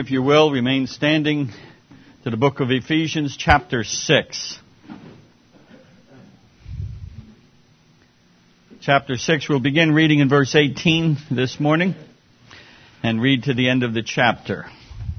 If you will, remain standing to the book of Ephesians, chapter 6. Chapter 6, we'll begin reading in verse 18 this morning and read to the end of the chapter.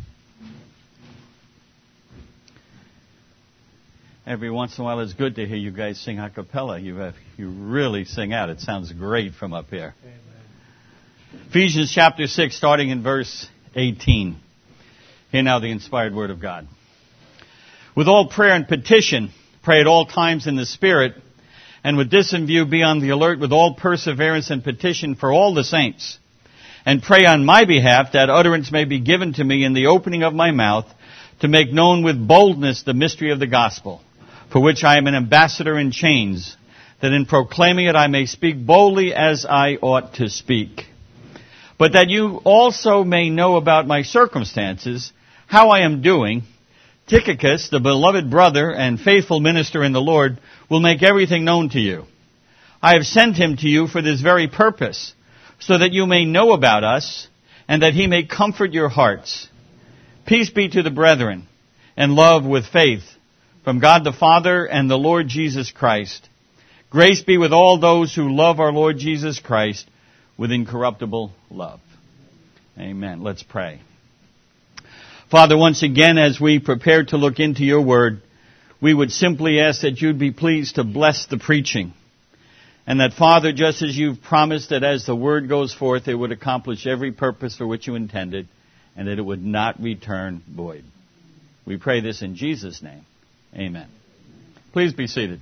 Every once in a while it's good to hear you guys sing a cappella. You really sing out. It sounds great from up here. Amen. Ephesians chapter 6, starting in verse 18. Hear now the inspired word of God. With all prayer and petition, pray at all times in the Spirit, and with this in view, be on the alert with all perseverance and petition for all the saints. And pray on my behalf that utterance may be given to me in the opening of my mouth to make known with boldness the mystery of the gospel, for which I am an ambassador in chains, that in proclaiming it I may speak boldly as I ought to speak. But that you also may know about my circumstances, how I am doing, Tychicus, the beloved brother and faithful minister in the Lord, will make everything known to you. I have sent him to you for this very purpose, so that you may know about us, and that he may comfort your hearts. Peace be to the brethren, and love with faith, from God the Father and the Lord Jesus Christ. Grace be with all those who love our Lord Jesus Christ with incorruptible love. Amen. Let's pray. Father, once again, as we prepare to look into your word, we would simply ask that you'd be pleased to bless the preaching. And that, Father, just as you've promised that as the word goes forth, it would accomplish every purpose for which you intended, and that it would not return void. We pray this in Jesus' name. Amen. Please be seated.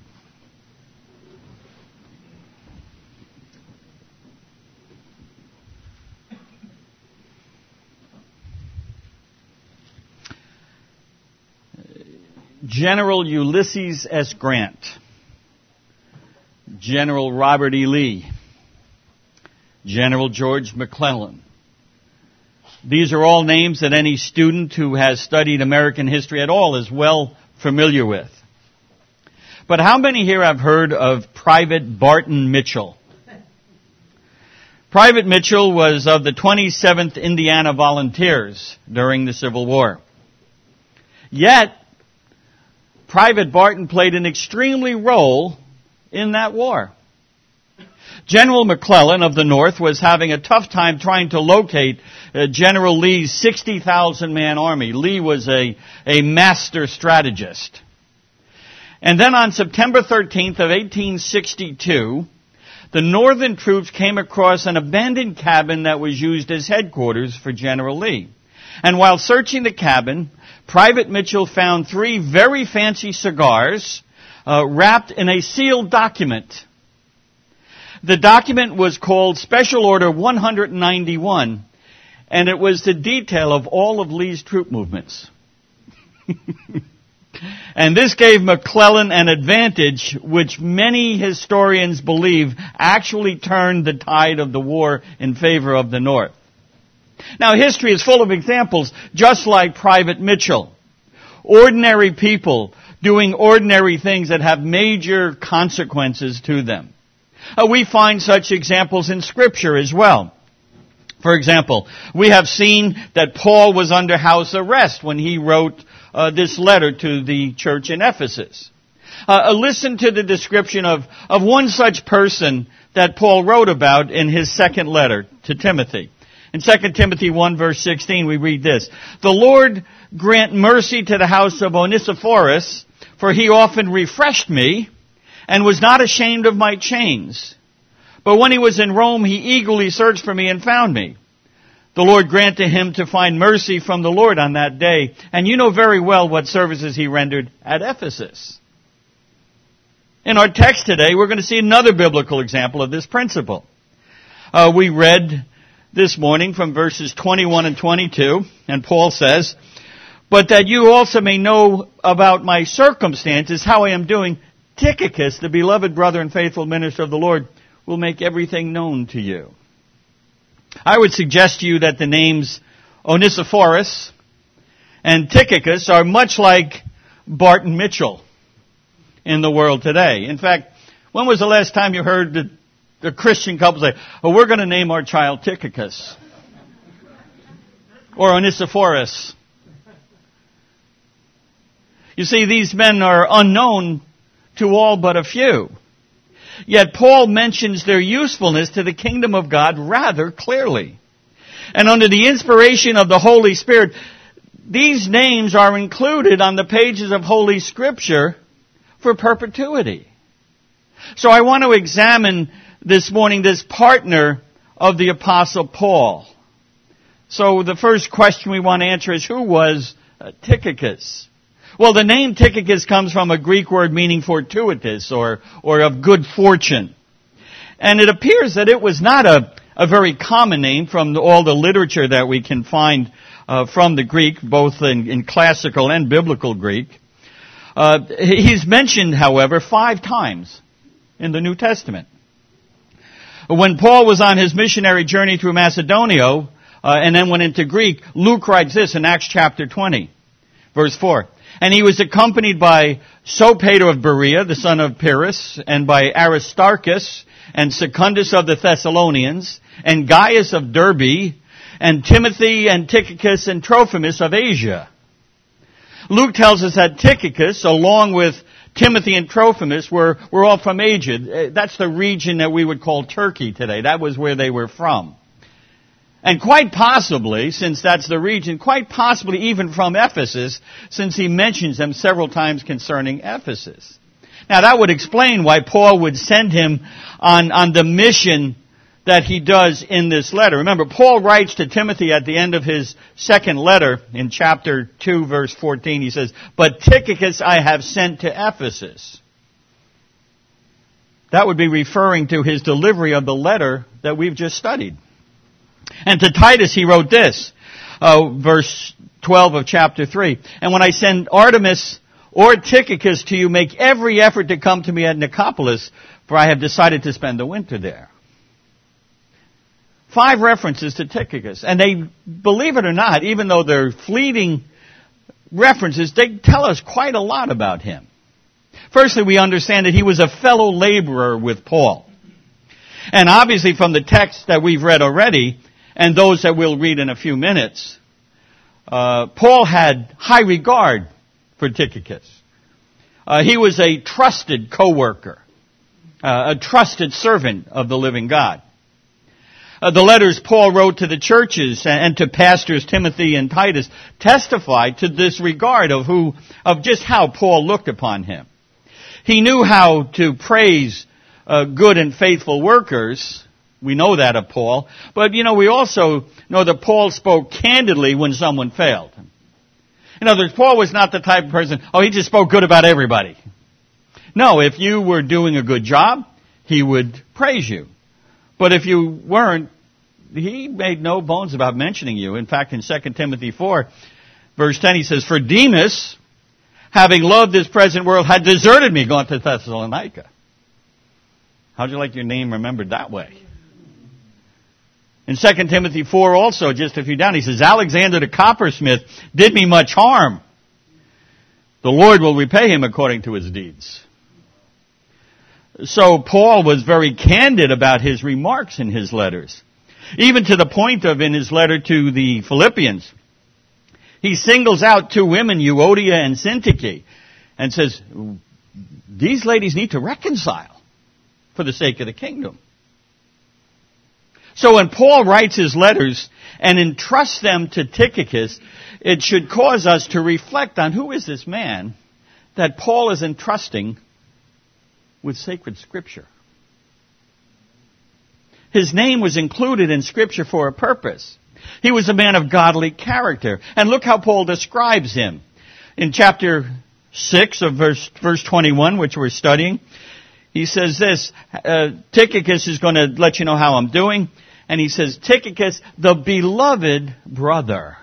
General Ulysses S. Grant, General Robert E. Lee, General George McClellan. These are all names that any student who has studied American history at all is well familiar with. But how many here have heard of Private Barton Mitchell? Private Mitchell was of the 27th Indiana Volunteers during the Civil War. Yet, Private Barton played an extremely role in that war. General McClellan of the North was having a tough time trying to locate General Lee's 60,000-man army. Lee was a master strategist. And then on September 13th of 1862, the Northern troops came across an abandoned cabin that was used as headquarters for General Lee. And while searching the cabin, Private Mitchell found 3 very fancy cigars wrapped in a sealed document. The document was called Special Order 191, and it was the detail of all of Lee's troop movements. And this gave McClellan an advantage which many historians believe actually turned the tide of the war in favor of the North. Now, history is full of examples just like Private Mitchell. Ordinary people doing ordinary things that have major consequences to them. We find such examples in Scripture as well. For example, we have seen that Paul was under house arrest when he wrote this letter to the church in Ephesus. Listen to the description of one such person that Paul wrote about in his second letter to Timothy. In 2 Timothy 1 verse 16 we read this: "The Lord grant mercy to the house of Onesiphorus, for he often refreshed me, and was not ashamed of my chains. But when he was in Rome, he eagerly searched for me and found me. The Lord grant to him to find mercy from the Lord on that day." And you know very well what services he rendered at Ephesus. In our text today, we're going to see another biblical example of this principle. We read this morning from verses 21 and 22, and Paul says, "But that you also may know about my circumstances, how I am doing, Tychicus, the beloved brother and faithful minister of the Lord, will make everything known to you." I would suggest to you that the names Onesiphorus and Tychicus are much like Barton Mitchell in the world today. In fact, when was the last time you heard the Christian couple say, "Oh, we're going to name our child Tychicus"? or Onesiphorus. You see, these men are unknown to all but a few. Yet Paul mentions their usefulness to the kingdom of God rather clearly. And under the inspiration of the Holy Spirit, these names are included on the pages of Holy Scripture for perpetuity. So I want to examine this morning this partner of the Apostle Paul. So the first question we want to answer is, who was Tychicus? Well, the name Tychicus comes from a Greek word meaning fortuitous or of good fortune. And it appears that it was not a very common name from all the literature that we can find from the Greek, both in classical and biblical Greek. He's mentioned, however, 5 times in the New Testament. When Paul was on his missionary journey through Macedonia, and then went into Greek, Luke writes this in Acts chapter 20, verse 4. And he was accompanied by Sopater of Berea, the son of Pyrrhus, and by Aristarchus, and Secundus of the Thessalonians, and Gaius of Derbe, and Timothy and Tychicus and Trophimus of Asia. Luke tells us that Tychicus, along with Timothy and Trophimus, were all from Asia. That's the region that we would call Turkey today. That was where they were from. And quite possibly, since that's the region, quite possibly even from Ephesus, since he mentions them several times concerning Ephesus. Now that would explain why Paul would send him on the mission that he does in this letter. Remember, Paul writes to Timothy at the end of his second letter in chapter 2, verse 14. He says, "But Tychicus I have sent to Ephesus." That would be referring to his delivery of the letter that we've just studied. And to Titus he wrote this, verse 12 of chapter 3. "And when I send Artemas or Tychicus to you, make every effort to come to me at Nicopolis, for I have decided to spend the winter there." 5 references to Tychicus. And they, believe it or not, even though they're fleeting references, they tell us quite a lot about him. Firstly, we understand that he was a fellow laborer with Paul. And obviously from the text that we've read already, and those that we'll read in a few minutes, Paul had high regard for Tychicus. He was a trusted co-worker, a trusted servant of the living God. The letters Paul wrote to the churches and to pastors Timothy and Titus testify to this regard of just how Paul looked upon him. He knew how to praise good and faithful workers. We know that of Paul. But, we also know that Paul spoke candidly when someone failed. In other words, Paul was not the type of person, he just spoke good about everybody. No, if you were doing a good job, he would praise you. But if you weren't, he made no bones about mentioning you. In fact, in 2 Timothy 4, verse 10, he says, "For Demas, having loved this present world, had deserted me, gone to Thessalonica." How'd you like your name remembered that way? In 2 Timothy 4 also, just a few down, he says, "Alexander the coppersmith did me much harm. The Lord will repay him according to his deeds." So Paul was very candid about his remarks in his letters. Even to the point of, in his letter to the Philippians, he singles out 2 women, Euodia and Syntyche, and says, these ladies need to reconcile for the sake of the kingdom. So when Paul writes his letters and entrusts them to Tychicus, it should cause us to reflect on who is this man that Paul is entrusting with sacred Scripture. His name was included in Scripture for a purpose. He was a man of godly character. And look how Paul describes him. In chapter 6 of verse 21, which we're studying, he says this, Tychicus is going to let you know how I'm doing. And he says, Tychicus, the beloved brother.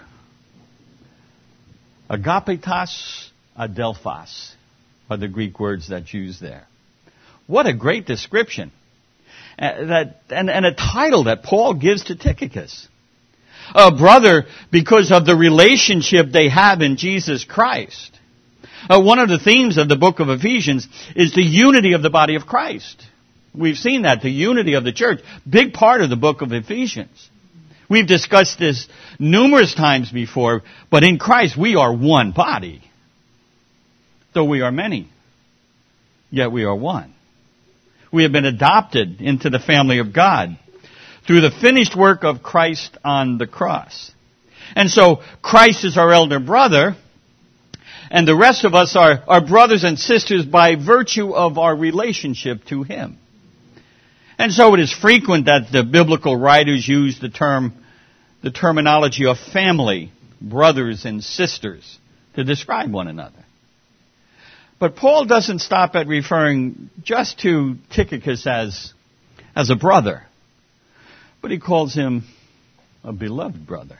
Agapetos adelphos are the Greek words that's used there. What a great description. And a title that Paul gives to Tychicus. A brother because of the relationship they have in Jesus Christ. One of the themes of the book of Ephesians is the unity of the body of Christ. We've seen that, the unity of the church. Big part of the book of Ephesians. We've discussed this numerous times before, but in Christ we are one body. Though we are many, yet we are one. We have been adopted into the family of God through the finished work of Christ on the cross. And so Christ is our elder brother, and the rest of us are brothers and sisters by virtue of our relationship to Him. And so it is frequent that the biblical writers use the terminology of family, brothers and sisters, to describe one another. But Paul doesn't stop at referring just to Tychicus as a brother, but he calls him a beloved brother,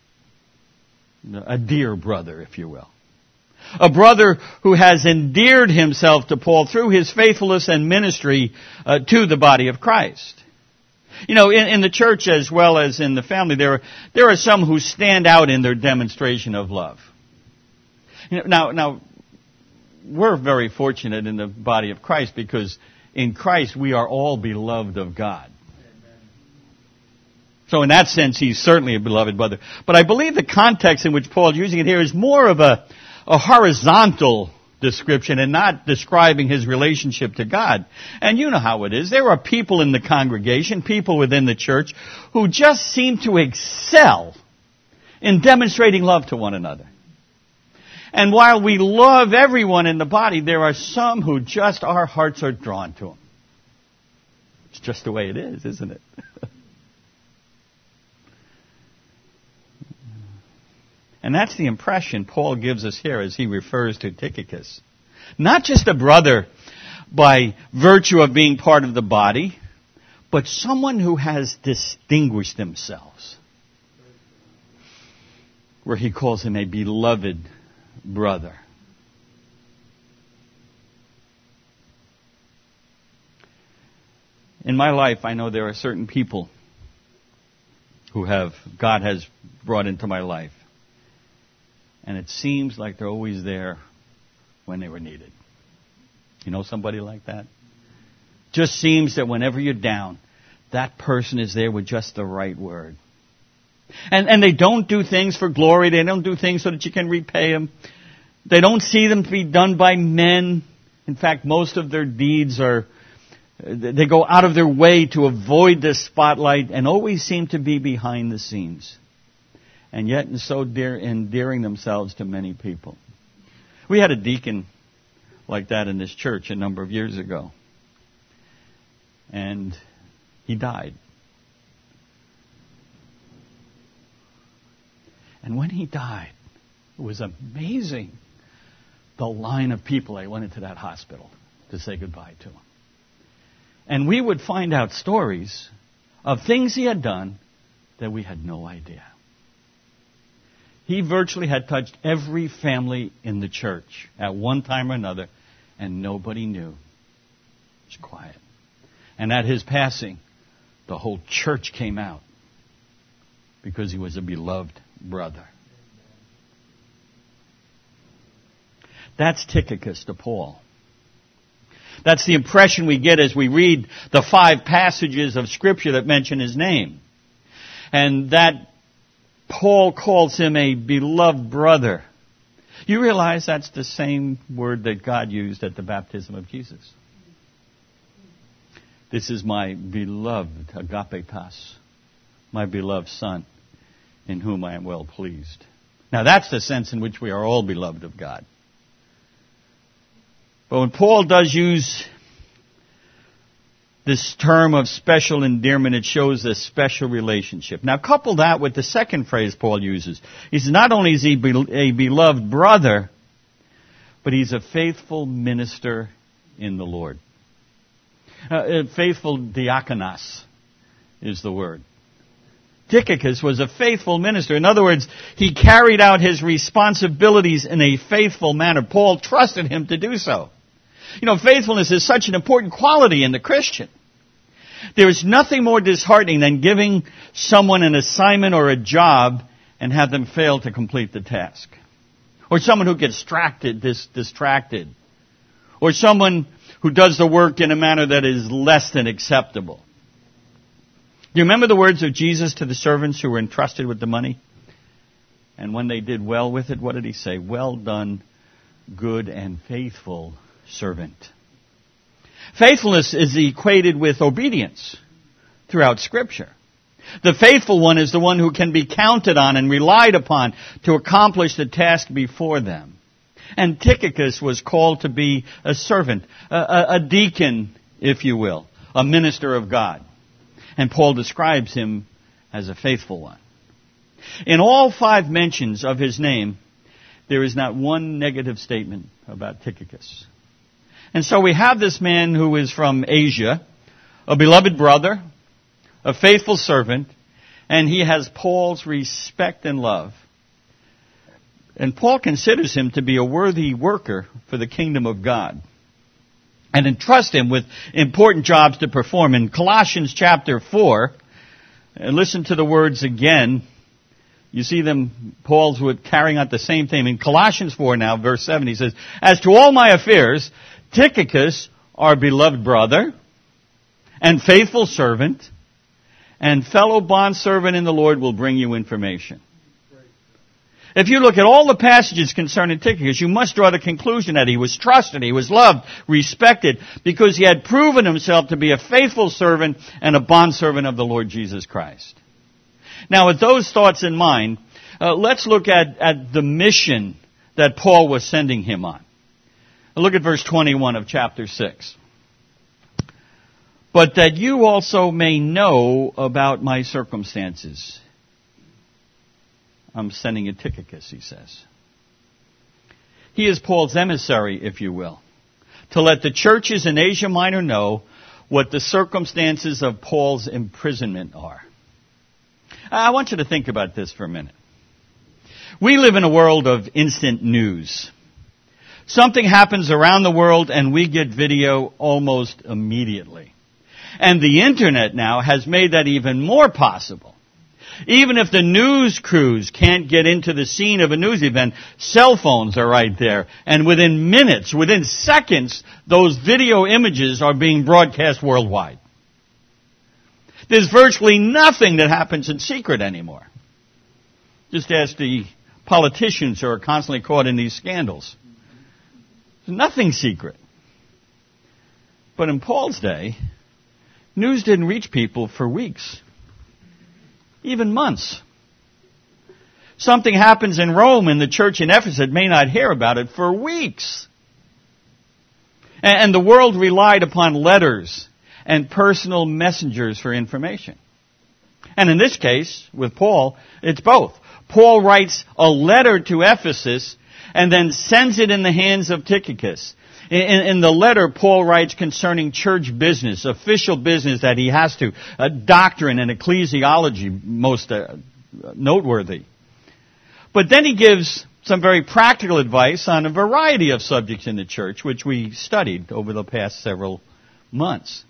a dear brother, if you will. A brother who has endeared himself to Paul through his faithfulness and ministry to the body of Christ. You know, in the church as well as in the family, there are some who stand out in their demonstration of love. You know, now, we're very fortunate in the body of Christ because in Christ we are all beloved of God. So in that sense, he's certainly a beloved brother. But I believe the context in which Paul's using it here is more of a horizontal description and not describing his relationship to God. And you know how it is. There are people in the congregation, people within the church, who just seem to excel in demonstrating love to one another. And while we love everyone in the body, there are some who just our hearts are drawn to them. It's just the way it is, isn't it? And that's the impression Paul gives us here as he refers to Tychicus. Not just a brother by virtue of being part of the body, but someone who has distinguished themselves. Where he calls him a beloved brother. In my life, I know there are certain people who God has brought into my life. And it seems like they're always there when they were needed. You know somebody like that? Just seems that whenever you're down, that person is there with just the right word. And they don't do things for glory. They don't do things so that you can repay them. They don't see them to be done by men. In fact, most of their deeds they go out of their way to avoid the spotlight and always seem to be behind the scenes. And yet so endearing themselves to many people. We had a deacon like that in this church a number of years ago. And he died. And when he died, it was amazing the line of people that went into that hospital to say goodbye to him. And we would find out stories of things he had done that we had no idea. He virtually had touched every family in the church at one time or another, and nobody knew. It was quiet. And at his passing, the whole church came out because he was a beloved brother. That's Tychicus to Paul. That's the impression we get as we read the 5 passages of Scripture that mention his name. And that Paul calls him a beloved brother. You realize that's the same word that God used at the baptism of Jesus. This is my beloved, agapetas, my beloved Son, in whom I am well pleased. Now that's the sense in which we are all beloved of God. But when Paul does use this term of special endearment, it shows a special relationship. Now couple that with the second phrase Paul uses. He says not only is he a beloved brother, but he's a faithful minister in the Lord. Faithful diakonos is the word. Tychicus was a faithful minister. In other words, he carried out his responsibilities in a faithful manner. Paul trusted him to do so. You know, faithfulness is such an important quality in the Christian. There is nothing more disheartening than giving someone an assignment or a job and have them fail to complete the task. Or someone who gets distracted. Or someone who does the work in a manner that is less than acceptable. Do you remember the words of Jesus to the servants who were entrusted with the money? And when they did well with it, what did he say? Well done, good and faithful servant. Faithfulness is equated with obedience throughout Scripture. The faithful one is the one who can be counted on and relied upon to accomplish the task before them. And Tychicus was called to be a servant, a deacon, if you will, a minister of God. And Paul describes him as a faithful one. In all 5 mentions of his name, there is not one negative statement about Tychicus. And so we have this man who is from Asia, a beloved brother, a faithful servant, and he has Paul's respect and love. And Paul considers him to be a worthy worker for the kingdom of God and entrusts him with important jobs to perform. In Colossians chapter 4, listen to the words again. You see them, Paul's carrying out the same thing. In Colossians 4 now, verse 7, he says, "As to all my affairs, Tychicus, our beloved brother, and faithful servant, and fellow bondservant in the Lord will bring you information." If you look at all the passages concerning Tychicus, you must draw the conclusion that he was trusted, he was loved, respected, because he had proven himself to be a faithful servant and a bondservant of the Lord Jesus Christ. Now, with those thoughts in mind, let's look at the mission that Paul was sending him on. Look at verse 21 of chapter 6. "But that you also may know about my circumstances." I'm sending you Tychicus, he says. He is Paul's emissary, if you will, to let the churches in Asia Minor know what the circumstances of Paul's imprisonment are. I want you to think about this for a minute. We live in a world of instant news. Something happens around the world and we get video almost immediately. And the internet now has made that even more possible. Even if the news crews can't get into the scene of a news event, cell phones are right there. And within minutes, within seconds, those video images are being broadcast worldwide. There's virtually nothing that happens in secret anymore. Just ask the politicians who are constantly caught in these scandals. There's nothing secret. But in Paul's day, news didn't reach people for weeks, even months. Something happens in Rome and the church in Ephesus may not hear about it for weeks. And the world relied upon letters and personal messengers for information. And in this case, with Paul, it's both. Paul writes a letter to Ephesus and then sends it in the hands of Tychicus. In the letter, Paul writes concerning church business, official business that he has to, doctrine and ecclesiology, most noteworthy. But then he gives some very practical advice on a variety of subjects in the church, which we studied over the past several months.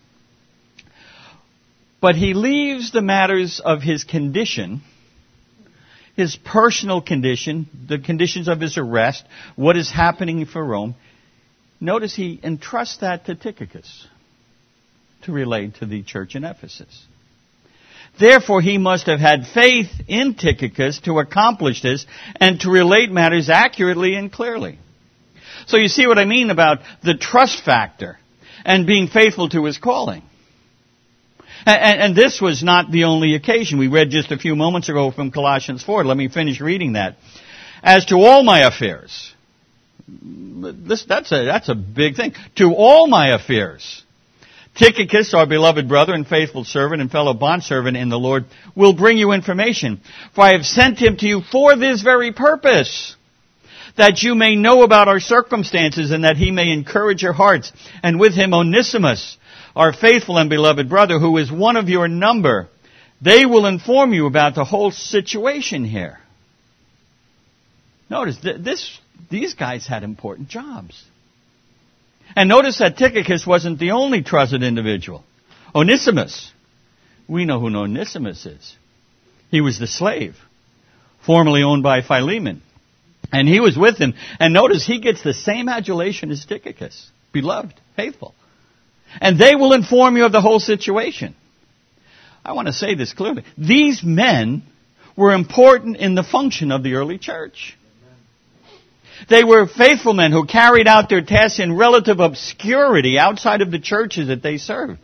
But he leaves the matters of his condition, his personal condition, the conditions of his arrest, what is happening for Rome. Notice he entrusts that to Tychicus to relate to the church in Ephesus. Therefore, he must have had faith in Tychicus to accomplish this and to relate matters accurately and clearly. So you see what I mean about the trust factor and being faithful to his calling. And this was not the only occasion. We read just a few moments ago from Colossians 4. Let me finish reading that. "As to all my affairs," that's a big thing. "To all my affairs, Tychicus, our beloved brother and faithful servant and fellow bondservant in the Lord, will bring you information. For I have sent him to you for this very purpose, that you may know about our circumstances and that he may encourage your hearts. And with him Onesimus, our faithful and beloved brother, who is one of your number. They will inform you about the whole situation here." Notice, these guys had important jobs. And notice that Tychicus wasn't the only trusted individual. Onesimus, we know who Onesimus is. He was the slave, formerly owned by Philemon. And he was with him. And notice he gets the same adulation as Tychicus, beloved, faithful. And they will inform you of the whole situation. I want to say this clearly. These men were important in the function of the early church. They were faithful men who carried out their tasks in relative obscurity outside of the churches that they served.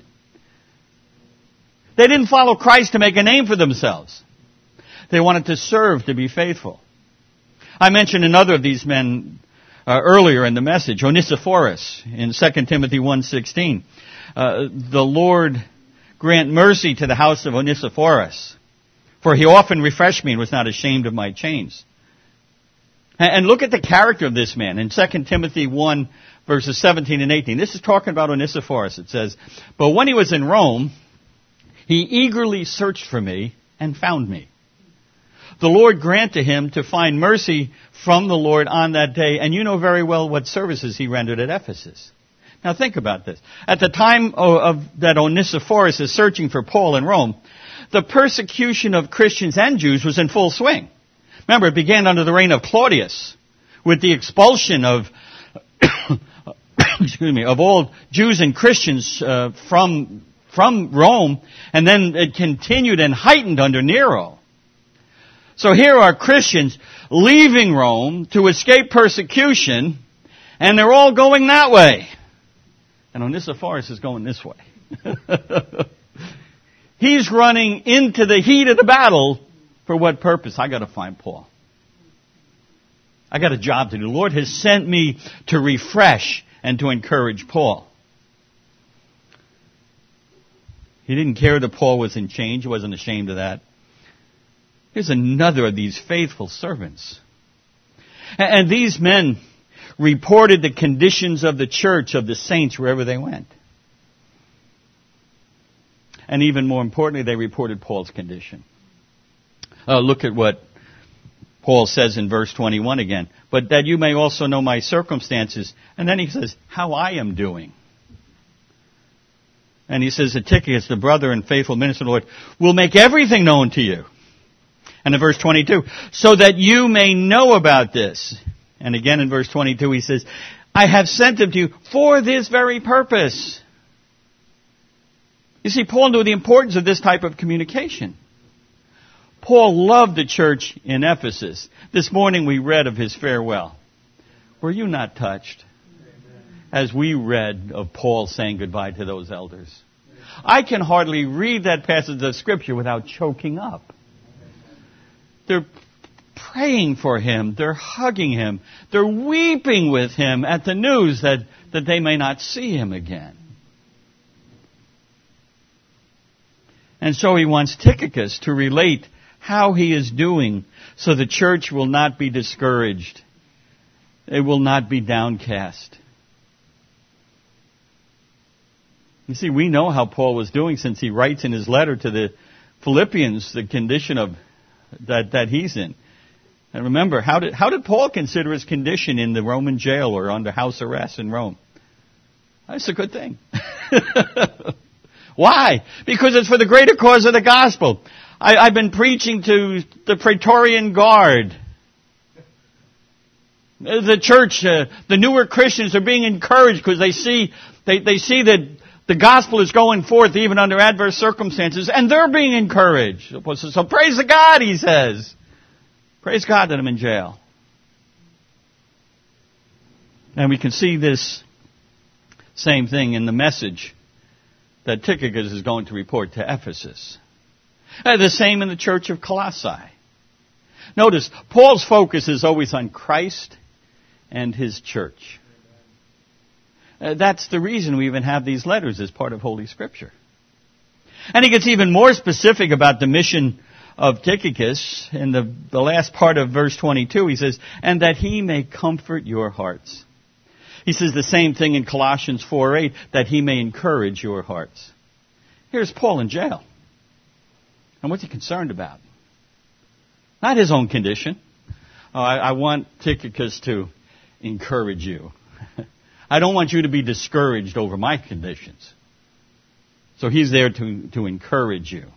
They didn't follow Christ to make a name for themselves. They wanted to serve, to be faithful. I mentioned another of these men earlier in the message, Onesiphorus, in 2 Timothy 1:16. The Lord grant mercy to the house of Onesiphorus, for he often refreshed me and was not ashamed of my chains. And look at the character of this man in 2 Timothy 1, verses 17 and 18. This is talking about Onesiphorus. It says, "But when he was in Rome, he eagerly searched for me and found me. The Lord grant to him to find mercy from the Lord on that day." And you know very well what services he rendered at Ephesus. Now think about this. At the time of that Onesiphorus is searching for Paul in Rome, the persecution of Christians and Jews was in full swing. Remember, it began under the reign of Claudius with the expulsion of of all Jews and Christians from Rome, and then it continued and heightened under Nero. So here are Christians leaving Rome to escape persecution, and they're all going that way. And Onesiphorus is going this way. He's running into the heat of the battle. For what purpose? I got to find Paul. I got a job to do. The Lord has sent me to refresh and to encourage Paul. He didn't care that Paul was in chains. He wasn't ashamed of that. Here's another of these faithful servants. And these men reported the conditions of the church, of the saints, wherever they went. And even more importantly, they reported Paul's condition. Look at what Paul says in verse 21 again. "But that you may also know my circumstances." And then he says, "how I am doing." And he says, "Tychicus, the brother and faithful minister of the Lord, will make everything known to you." And in verse 22, "so that you may know about this." And again in verse 22 he says, "I have sent him to you for this very purpose." You see, Paul knew the importance of this type of communication. Paul loved the church in Ephesus. This morning we read of his farewell. Were you not touched as we read of Paul saying goodbye to those elders? I can hardly read that passage of Scripture without choking up. They're praying for him. They're hugging him. They're weeping with him at the news that they may not see him again. And so he wants Tychicus to relate how he is doing so the church will not be discouraged. It will not be downcast. You see, we know how Paul was doing since he writes in his letter to the Philippians the condition of that he's in. And remember, how did Paul consider his condition in the Roman jail or under house arrest in Rome? That's a good thing. Why? Because it's for the greater cause of the gospel. I've been preaching to the Praetorian Guard. The church, the newer Christians are being encouraged because they see that the gospel is going forth even under adverse circumstances, and they're being encouraged. So praise the God, he says. Praise God that I'm in jail. And we can see this same thing in the message that Tychicus is going to report to Ephesus. The same in the church of Colossae. Notice, Paul's focus is always on Christ and his church. That's the reason we even have these letters as part of Holy Scripture. And he gets even more specific about the mission of Tychicus. In the last part of verse 22, he says, "and that he may comfort your hearts." He says the same thing in Colossians 4:8, that he may encourage your hearts. Here's Paul in jail. And what's he concerned about? Not his own condition. I want Tychicus to encourage you. I don't want you to be discouraged over my conditions. So he's there to encourage you.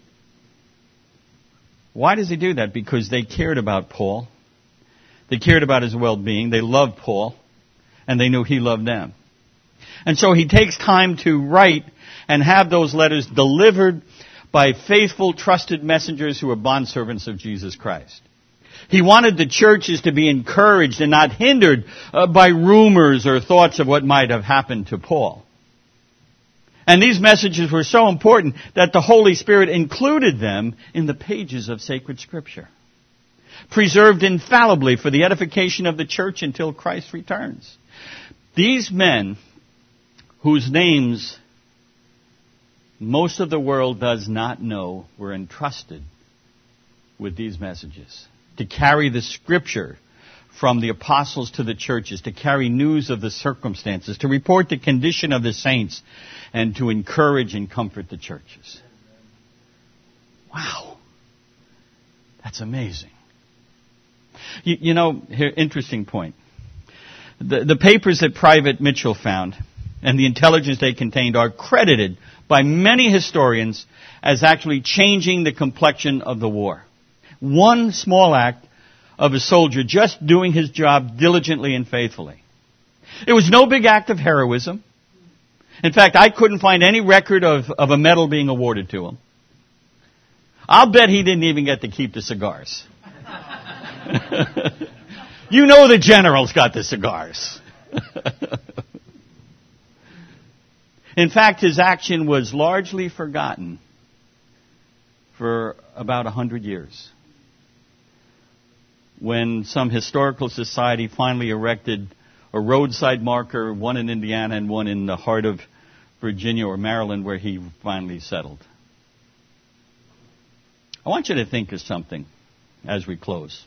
Why does he do that? Because they cared about Paul. They cared about his well-being. They loved Paul. And they knew he loved them. And so he takes time to write and have those letters delivered by faithful, trusted messengers who were bondservants of Jesus Christ. He wanted the churches to be encouraged and not hindered by rumors or thoughts of what might have happened to Paul. And these messages were so important that the Holy Spirit included them in the pages of sacred Scripture, preserved infallibly for the edification of the church until Christ returns. These men, whose names most of the world does not know, were entrusted with these messages to carry the Scripture from the apostles to the churches, to carry news of the circumstances, to report the condition of the saints, and to encourage and comfort the churches. Wow. That's amazing. You know, here, interesting point. The papers that Private Mitchell found and the intelligence they contained are credited by many historians as actually changing the complexion of the war. One small act of a soldier just doing his job diligently and faithfully. It was no big act of heroism. In fact, I couldn't find any record of a medal being awarded to him. I'll bet he didn't even get to keep the cigars. You know the generals got the cigars. In fact, his action was largely forgotten for about 100 years, when some historical society finally erected a roadside marker, one in Indiana and one in the heart of Virginia or Maryland, where he finally settled. I want you to think of something as we close.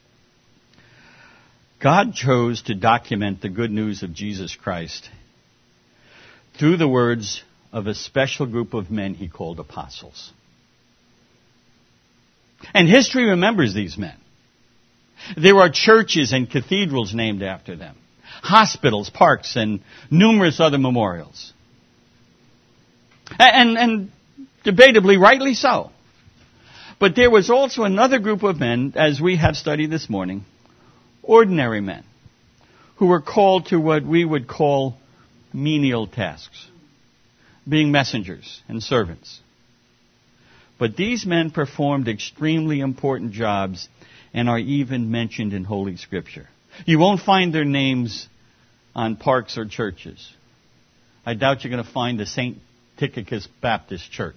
God chose to document the good news of Jesus Christ through the words of a special group of men he called apostles. And history remembers these men. There are churches and cathedrals named after them, hospitals, parks, and numerous other memorials. And debatably, rightly so. But there was also another group of men, as we have studied this morning, ordinary men, who were called to what we would call menial tasks, being messengers and servants. But these men performed extremely important jobs and are even mentioned in Holy Scripture. You won't find their names on parks or churches. I doubt you're going to find the St. Tychicus Baptist Church.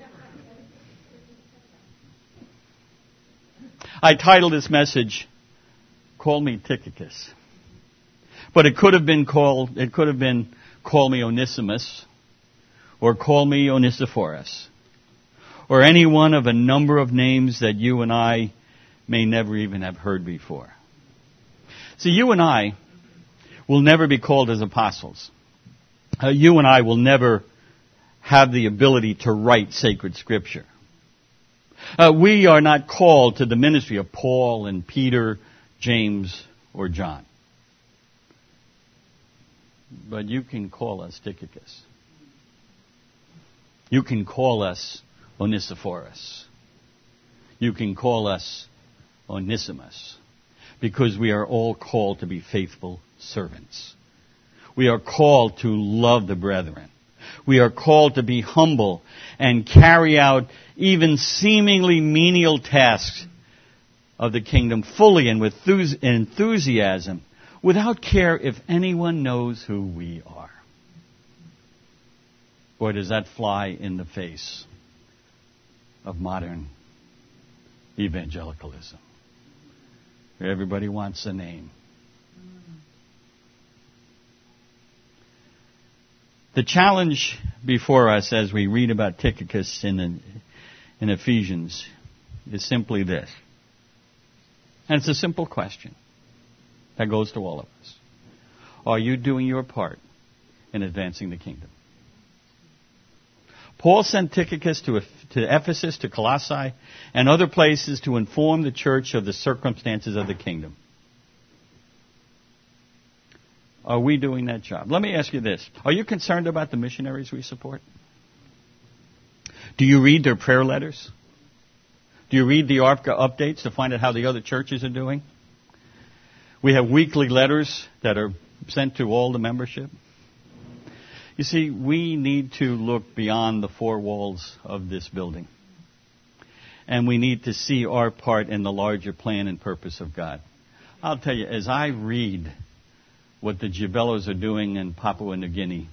I titled this message, Call Me Tychicus. But it could have been Call Me Onesimus, or Call Me Onesiphorus, or any one of a number of names that you and I may never even have heard before. See, you and I will never be called as apostles. You and I will never have the ability to write sacred Scripture. We are not called to the ministry of Paul and Peter, James, or John. But you can call us Tychicus. You can call us Onesiphorus. You can call us Onesimus, because we are all called to be faithful servants. We are called to love the brethren. We are called to be humble and carry out even seemingly menial tasks of the kingdom fully and with enthusiasm, without care if anyone knows who we are. Boy, does that fly in the face of modern evangelicalism, where everybody wants a name. The challenge before us as we read about Tychicus in Ephesians is simply this. And it's a simple question that goes to all of us. Are you doing your part in advancing the kingdom? Paul sent Tychicus to Ephesus, to Colossae, and other places to inform the church of the circumstances of the kingdom. Are we doing that job? Let me ask you this. Are you concerned about the missionaries we support? Do you read their prayer letters? Do you read the ARPCA updates to find out how the other churches are doing? We have weekly letters that are sent to all the membership. You see, we need to look beyond the four walls of this building. And we need to see our part in the larger plan and purpose of God. I'll tell you, as I read what the Jebellos are doing in Papua New Guinea,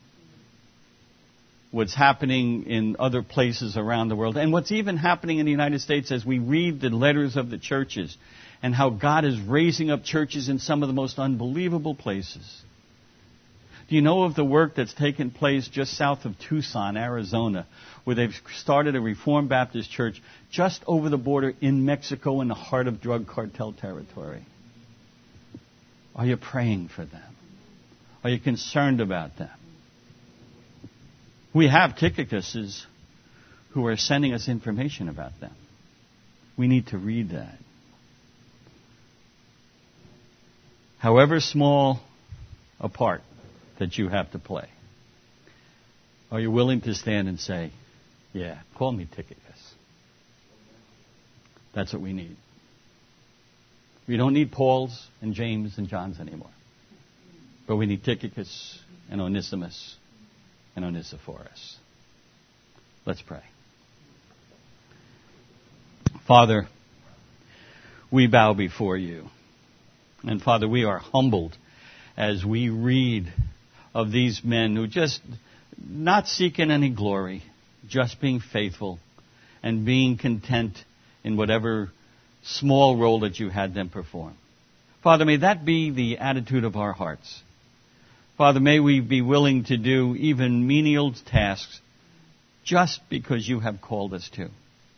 what's happening in other places around the world, and what's even happening in the United States as we read the letters of the churches, and how God is raising up churches in some of the most unbelievable places. Do you know of the work that's taken place just south of Tucson, Arizona, where they've started a Reformed Baptist church just over the border in Mexico in the heart of drug cartel territory? Are you praying for them? Are you concerned about them? We have Tychicuses who are sending us information about them. We need to read that. However small a part that you have to play, are you willing to stand and say, yeah, call me Tychicus? That's what we need. We don't need Pauls and James and Johns anymore. But we need Tychicus and Onesimus and Onesiphorus. Let's pray. Father, we bow before you. And Father, we are humbled as we read of these men who just not seeking any glory, just being faithful and being content in whatever small role that you had them perform. Father, may that be the attitude of our hearts. Father, may we be willing to do even menial tasks just because you have called us to.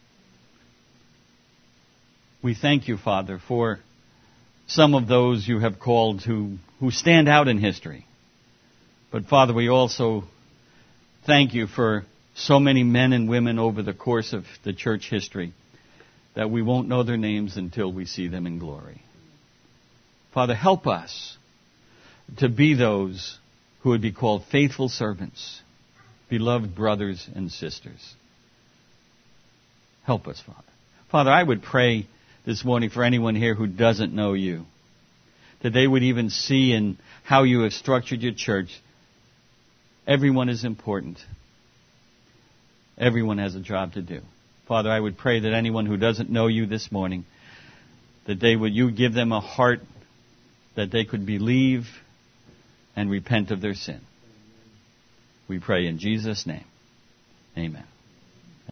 We thank you, Father, for some of those you have called who stand out in history. But Father, we also thank you for so many men and women over the course of the church history that we won't know their names until we see them in glory. Father, help us to be those who would be called faithful servants, beloved brothers and sisters. Help us, Father. Father, I would pray this morning for anyone here who doesn't know you, that they would even see in how you have structured your church. Everyone is important. Everyone has a job to do. Father, I would pray that anyone who doesn't know you this morning, that you give them a heart that they could believe and repent of their sin. We pray in Jesus' name. Amen.